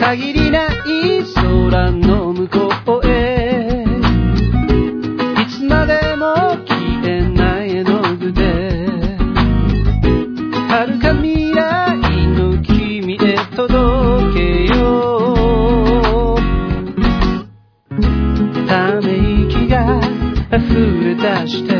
限りない空の向こうへいつまでも消えない絵の具で遥か未来の君へ届けようため息が溢れ出して